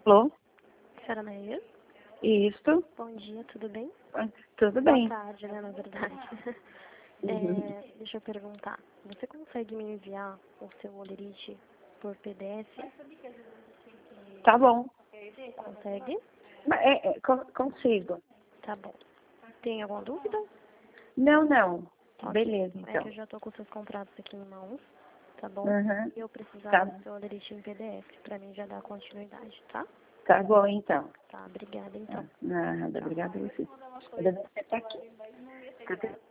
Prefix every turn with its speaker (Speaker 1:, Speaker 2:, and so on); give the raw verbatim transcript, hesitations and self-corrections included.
Speaker 1: Alô?
Speaker 2: Senhora Maria?
Speaker 1: Isso.
Speaker 2: Bom dia, tudo bem?
Speaker 1: Tudo bem.
Speaker 2: Boa tarde, né, na verdade.
Speaker 1: Uhum.
Speaker 2: É, deixa eu perguntar. Você consegue me enviar o seu olerite por P D F?
Speaker 1: Tá bom.
Speaker 2: Consegue?
Speaker 1: Mas, É, é, co- consigo.
Speaker 2: Tá bom. Tem alguma dúvida?
Speaker 1: Não, não.
Speaker 2: Ok.
Speaker 1: Beleza,
Speaker 2: É que
Speaker 1: então.
Speaker 2: eu já tô com seus contratos aqui em mãos, tá bom?
Speaker 1: Uhum.
Speaker 2: E eu precisava
Speaker 1: Tá,
Speaker 2: do seu olerite em P D F, pra mim já dar continuidade, tá?
Speaker 1: tá bom, então.
Speaker 2: Tá, obrigada
Speaker 1: Ah,
Speaker 2: então.
Speaker 1: Nada, obrigada a você. Você tá aqui. Tá bem.